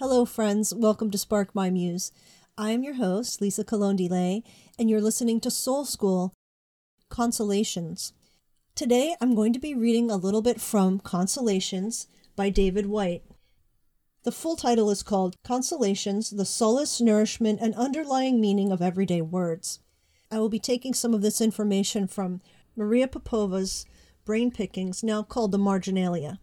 Hello, friends. Welcome to Spark My Muse. I am your host, Lisa Colon-Delay, and you're listening to Soul School, Consolations. Today, I'm going to be reading a little bit from Consolations by David Whyte. The full title is called Consolations, the Solace, Nourishment, and Underlying Meaning of Everyday Words. I will be taking some of this information from Maria Popova's Brain Pickings, now called the Marginalia.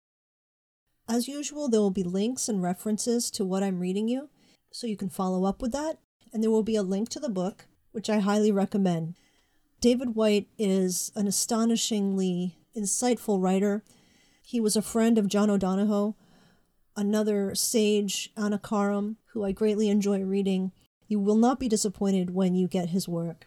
As usual, there will be links and references to what I'm reading you, so you can follow up with that, and there will be a link to the book, which I highly recommend. David Whyte is an astonishingly insightful writer. He was a friend of John O'Donohoe, another sage, Anna Karam, who I greatly enjoy reading. You will not be disappointed when you get his work.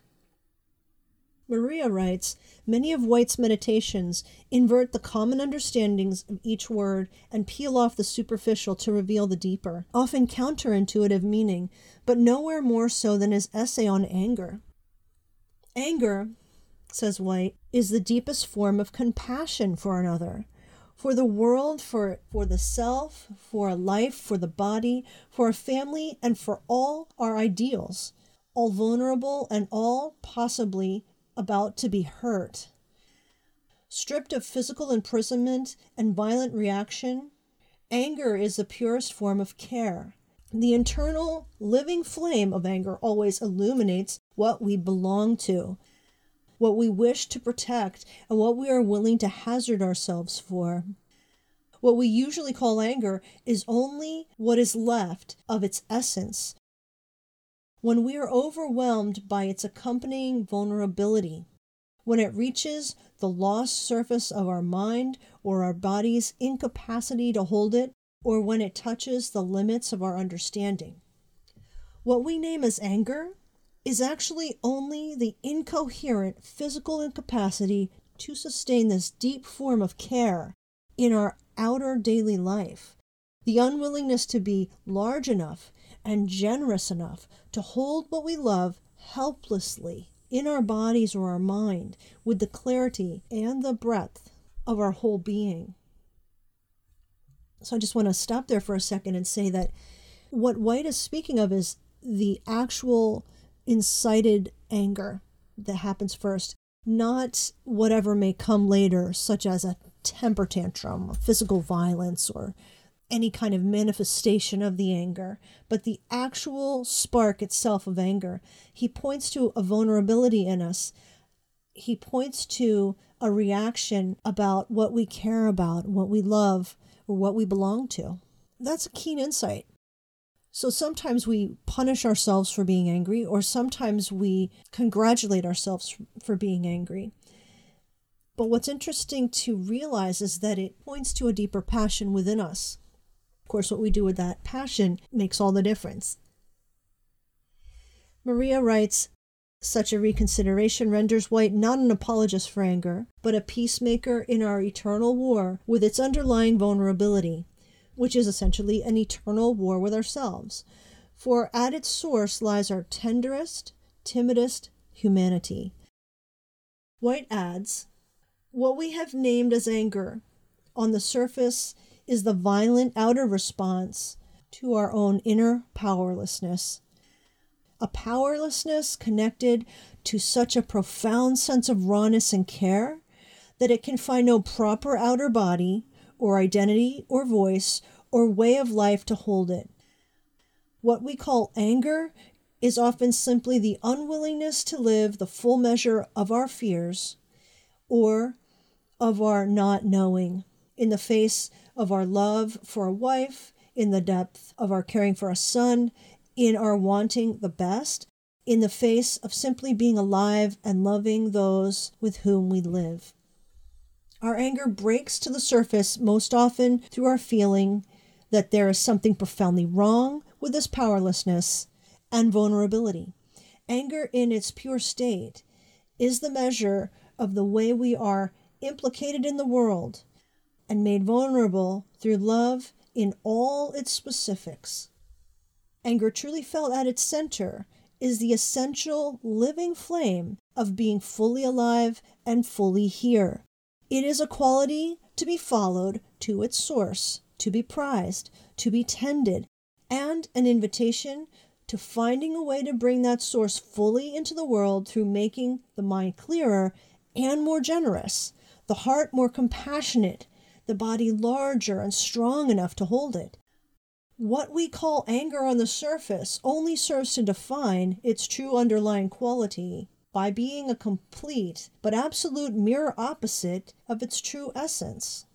Maria writes, many of Whyte's meditations invert the common understandings of each word and peel off the superficial to reveal the deeper, often counterintuitive meaning, but nowhere more so than his essay on anger. Anger, says Whyte, is the deepest form of compassion for another, for the world, for the self, for a life, for the body, for a family, and for all our ideals, all vulnerable and all possibly about to be hurt. Stripped of physical imprisonment and violent reaction, anger is the purest form of care. The internal, living flame of anger always illuminates what we belong to, what we wish to protect, and what we are willing to hazard ourselves for. What we usually call anger is only what is left of its essence when we are overwhelmed by its accompanying vulnerability, when it reaches the lost surface of our mind or our body's incapacity to hold it, or when it touches the limits of our understanding. What we name as anger is actually only the incoherent physical incapacity to sustain this deep form of care in our outer daily life, the unwillingness to be large enough and generous enough to hold what we love helplessly in our bodies or our mind with the clarity and the breadth of our whole being. So I just want to stop there for a second and say that what Whyte is speaking of is the actual incited anger that happens first, not whatever may come later, such as a temper tantrum, physical violence, or any kind of manifestation of the anger, but the actual spark itself of anger. He points to a vulnerability in us. He points to a reaction about what we care about, what we love, or what we belong to. That's a keen insight. So sometimes we punish ourselves for being angry, or sometimes we congratulate ourselves for being angry. But what's interesting to realize is that it points to a deeper passion within us. Of course, what we do with that passion makes all the difference. Maria writes, such a reconsideration renders Whyte not an apologist for anger, but a peacemaker in our eternal war with its underlying vulnerability, which is essentially an eternal war with ourselves. For at its source lies our tenderest, timidest humanity. Whyte adds, what we have named as anger on the surface is the violent outer response to our own inner powerlessness. A powerlessness connected to such a profound sense of rawness and care that it can find no proper outer body or identity or voice or way of life to hold it. What we call anger is often simply the unwillingness to live the full measure of our fears or of our not knowing in the face of our love for a wife, in the depth of our caring for a son, in our wanting the best, in the face of simply being alive and loving those with whom we live. Our anger breaks to the surface most often through our feeling that there is something profoundly wrong with this powerlessness and vulnerability. Anger in its pure state is the measure of the way we are implicated in the world and made vulnerable through love in all its specifics. Anger truly felt at its center is the essential living flame of being fully alive and fully here. It is a quality to be followed to its source, to be prized, to be tended, and an invitation to finding a way to bring that source fully into the world through making the mind clearer and more generous, the heart more compassionate, the body larger and strong enough to hold it. What we call anger on the surface only serves to define its true underlying quality by being a complete but absolute mirror opposite of its true essence.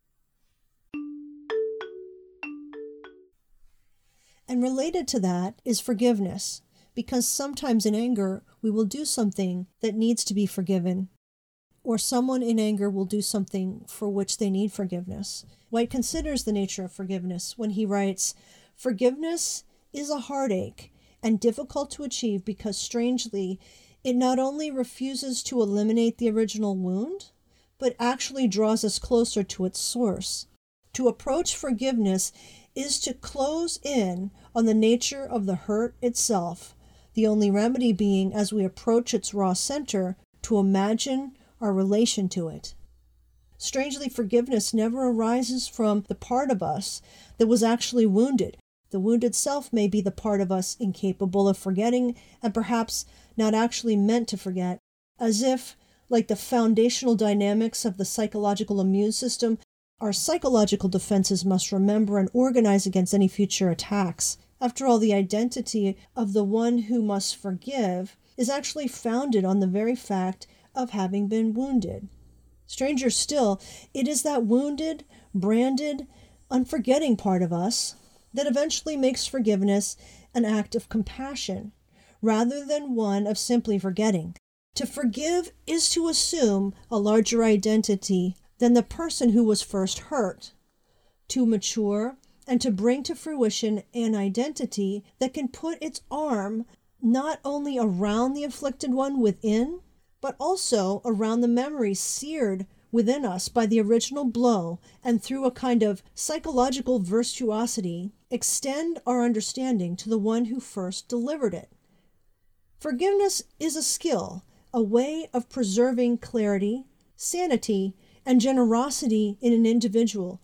And related to that is forgiveness, because sometimes in anger we will do something that needs to be forgiven, or someone in anger will do something for which they need forgiveness. White considers the nature of forgiveness when he writes, "Forgiveness is a heartache and difficult to achieve because, strangely, it not only refuses to eliminate the original wound, but actually draws us closer to its source. To approach forgiveness is to close in on the nature of the hurt itself, the only remedy being, as we approach its raw center, to imagine our relation to it." Strangely, forgiveness never arises from the part of us that was actually wounded. The wound itself may be the part of us incapable of forgetting and perhaps not actually meant to forget, as if, like the foundational dynamics of the psychological immune system, our psychological defenses must remember and organize against any future attacks. After all, the identity of the one who must forgive is actually founded on the very fact of having been wounded. Stranger still, it is that wounded, branded, unforgetting part of us that eventually makes forgiveness an act of compassion, rather than one of simply forgetting. To forgive is to assume a larger identity than the person who was first hurt, to mature and to bring to fruition an identity that can put its arm not only around the afflicted one within, but also around the memories seared within us by the original blow, and through a kind of psychological virtuosity, extend our understanding to the one who first delivered it. Forgiveness is a skill, a way of preserving clarity, sanity, and generosity in an individual,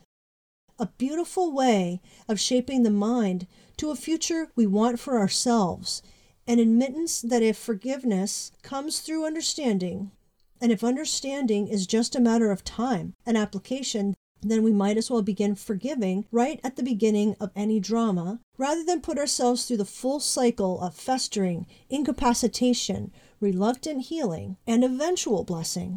a beautiful way of shaping the mind to a future we want for ourselves, an admittance that if forgiveness comes through understanding, and if understanding is just a matter of time and application, then we might as well begin forgiving right at the beginning of any drama, rather than put ourselves through the full cycle of festering, incapacitation, reluctant healing, and eventual blessing.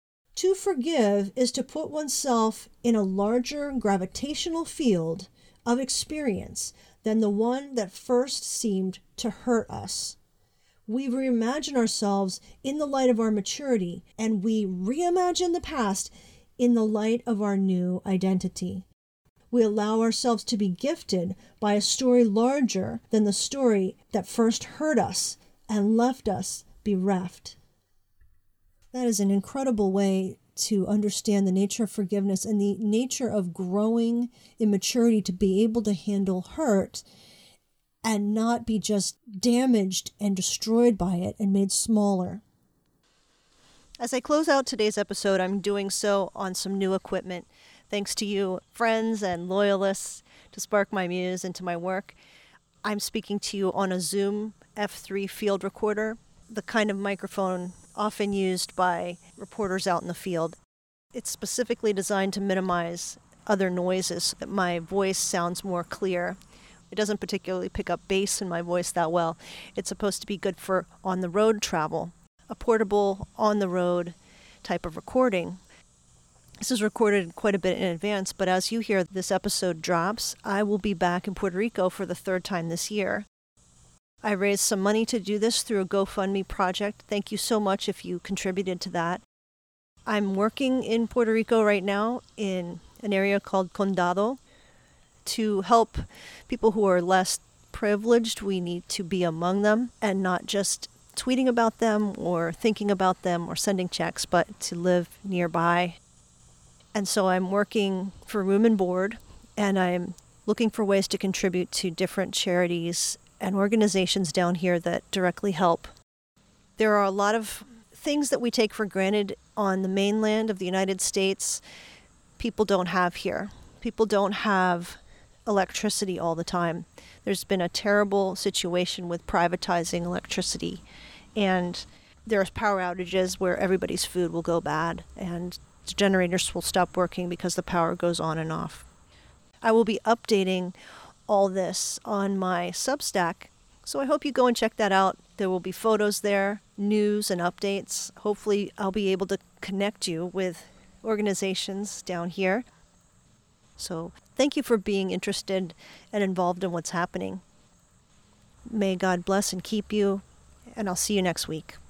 To forgive is to put oneself in a larger gravitational field of experience than the one that first seemed to hurt us. We reimagine ourselves in the light of our maturity, and we reimagine the past in the light of our new identity. We allow ourselves to be gifted by a story larger than the story that first hurt us and left us bereft. That is an incredible way to understand the nature of forgiveness and the nature of growing in maturity to be able to handle hurt and not be just damaged and destroyed by it and made smaller. As I close out today's episode, I'm doing so on some new equipment. Thanks to you, friends and loyalists, to spark my muse into my work. I'm speaking to you on a Zoom F3 field recorder, the kind of microphone often used by reporters out in the field. It's specifically designed to minimize other noises so that my voice sounds more clear. It doesn't particularly pick up bass in my voice that well. It's supposed to be good for on-the-road travel, a portable, on-the-road type of recording. This is recorded quite a bit in advance, but as you hear this episode drops, I will be back in Puerto Rico for the third time this year. I raised some money to do this through a GoFundMe project. Thank you so much if you contributed to that. I'm working in Puerto Rico right now in an area called Condado. To help people who are less privileged, we need to be among them and not just tweeting about them or thinking about them or sending checks, but to live nearby. And so I'm working for room and board, and I'm looking for ways to contribute to different charities and organizations down here that directly help. There are a lot of things that we take for granted on the mainland of the United States people don't have here. People don't have electricity all the time. There's been a terrible situation with privatizing electricity, and there's power outages where everybody's food will go bad and the generators will stop working because the power goes on and off. I will be updating all this on my Substack, so I hope you go and check that out. There will be photos there, news and updates. Hopefully I'll be able to connect you with organizations down here. So thank you for being interested and involved in what's happening. May God bless and keep you, and I'll see you next week.